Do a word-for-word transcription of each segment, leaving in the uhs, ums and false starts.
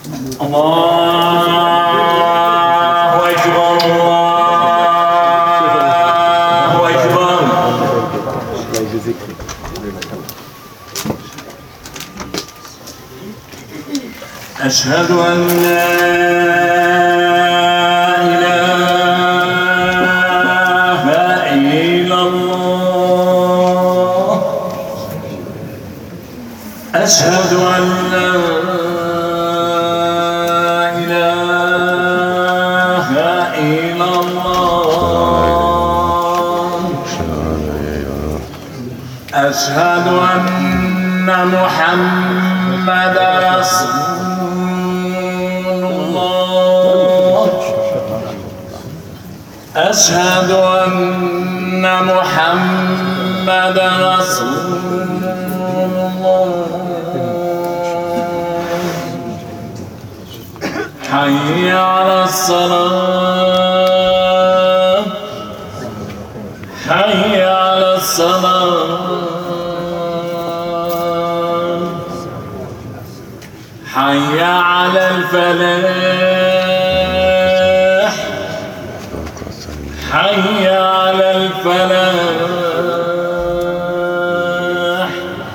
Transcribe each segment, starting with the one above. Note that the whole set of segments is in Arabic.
الله أكبر الله أكبر. أشهد أن لا إله إلا الله. أشهد أن لا إله إلا الله. أشهد أن محمدا رسول الله. أشهد أن محمدا رسول الله. حي على الصلاة. حي على الصلاة. حي على الفلاح. حي على الفلاح.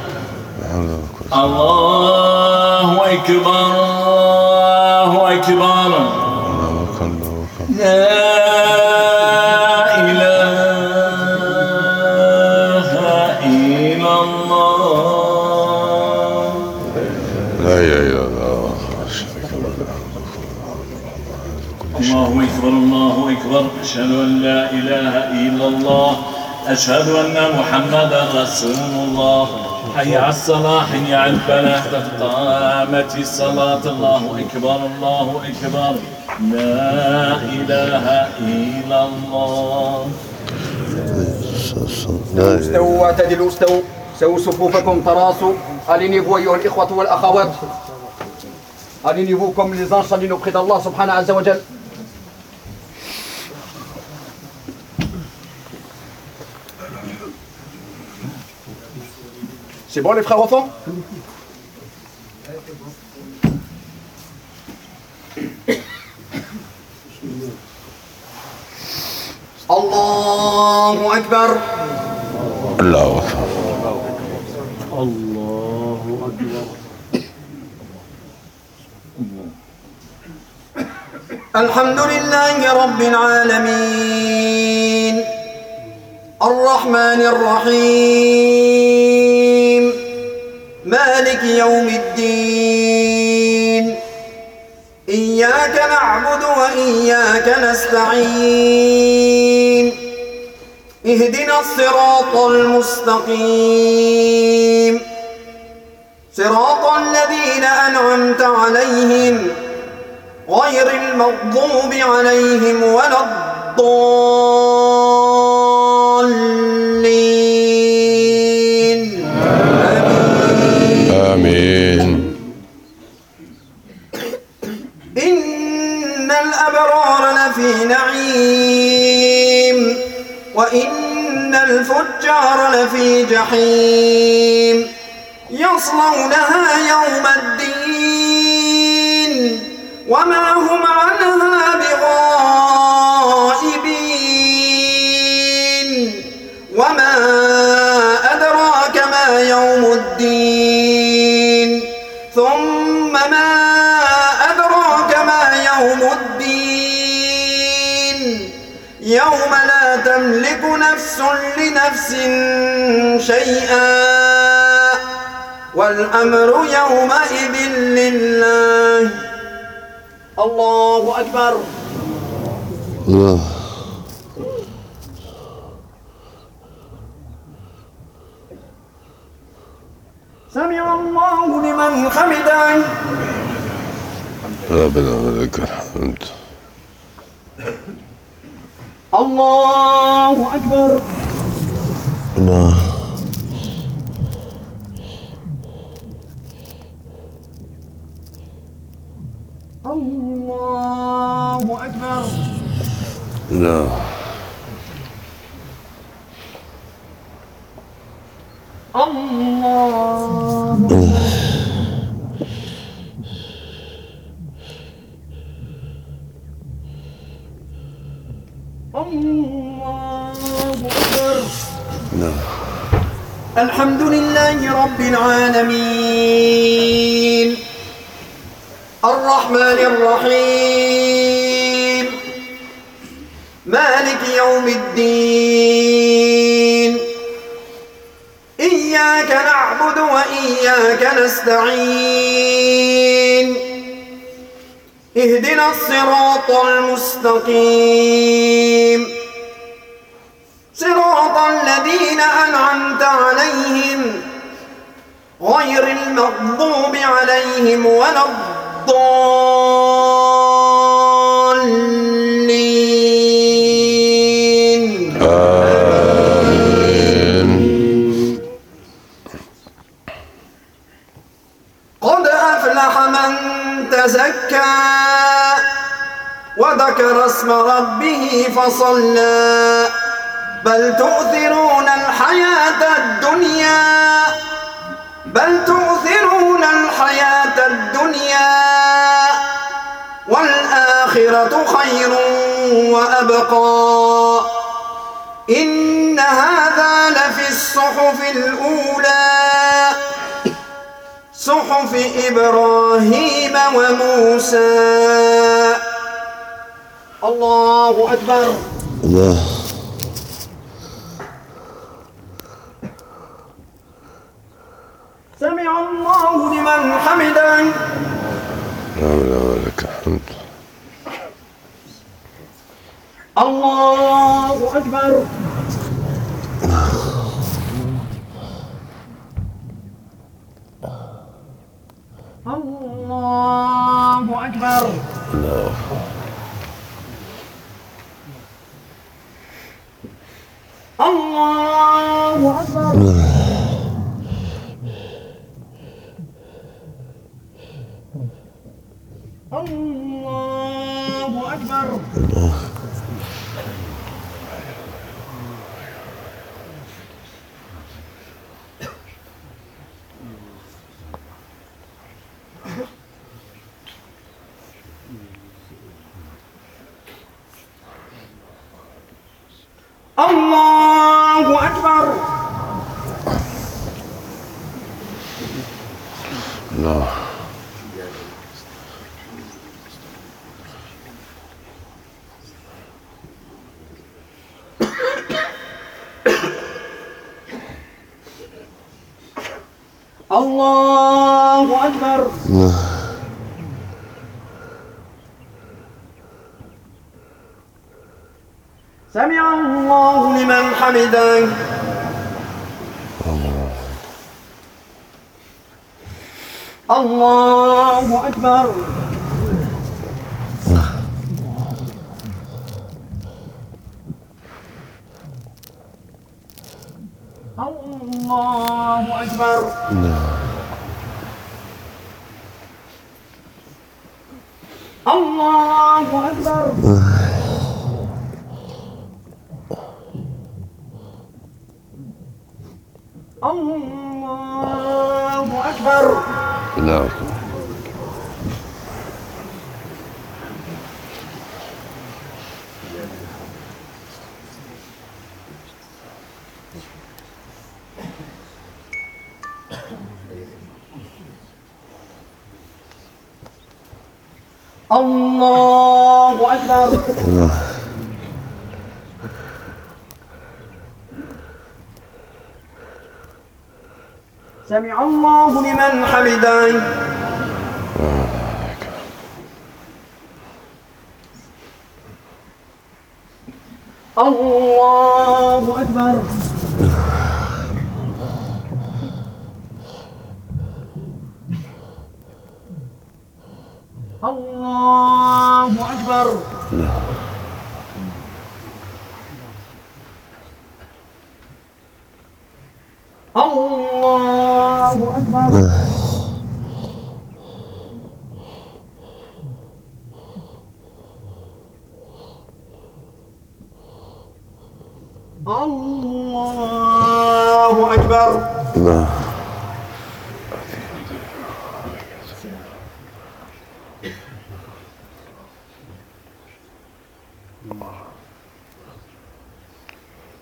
الله أكبر الله أكبر. لا إله إلا الله. لا إله إلا الله. الله أكبر الله أكبر. أشهد أن لا إله إلا الله. أشهد أن محمدا رسول الله. حي على الصلاة حي على الفلاح قد قامت الصلاة. الله أكبر الله أكبر. لا إله إلا الله. استووا واعتدلوا استووا سووا صفوفكم تراصوا. Alignez-vous أيها الإخوة والأخوات. Alignez-vous comme les anges s'alignent auprès d'Allah subhanahu azza wa jal. C'est bon les frères enfants? Allahu Akbar. Allahu Akbar. Allahu Akbar. Alhamdulillahi Rabbil Alamin. Ar-Rahmanir Rahim. مالك يوم الدين. إياك نعبد وإياك نستعين. اهدنا الصراط المستقيم. صراط الذين أنعمت عليهم غير المغضوب عليهم ولا الضالين. آمين. إن الأبرار لفي نعيم وإن الفجار لفي جحيم. يصلونها يوم الدين وما هم عنها بغائبين. وما أدراك ما يوم الدين. ثم ما أدراك ما يوم الدين. يوم لا تملك نفس لنفس شيئا والأمر يومئذ لله. الله أكبر. الله. سمع الله لمن حمده. ربنا ولك الحمد. الله أكبر. الله. الله أكبر. الله. الله. الله أكبر. نعم. الحمد لله رب العالمين الرحمن الرحيم مالك يوم الدين إياك نعبد وإياك نستعين اهدنا الصراط المستقيم صراط الذين أنعمت عليهم غير المغضوب عليهم ولا الضالين. آمين. قد أفلح من تزكى وذكر اسم ربه فصلى بل تؤثرون الحياة الدنيا بل تؤثرون الحياة الدنيا والآخرة خير وأبقى إن هذا لفي الصحف الأولى صحف إبراهيم وموسى. الله أكبر. الله. سمع الله لمن حمده. ربنا ولك الحمد. الله أكبر. الله أكبر. الله. الله أكبر. الله أكبر. الله. الله أكبر. الله. الله أكبر. الله. سمع الله لمن حمده. الله أكبر. الله أكبر. الله أكبر. الله أكبر. الله. الله أكبر. الله. سمع الله لمن حمده. الله أكبر. الله أكبر. الله أكبر. الله أكبر. الله.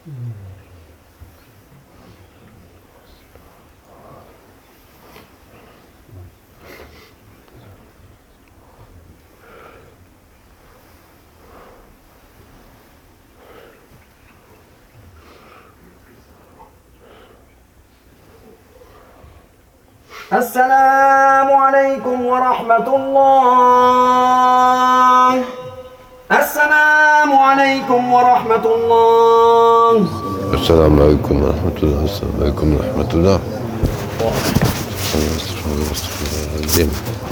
السلام عليكم ورحمة الله. السلام عليكم ورحمة الله. السلام عليكم ورحمة الله. السلام عليكم ورحمة الله.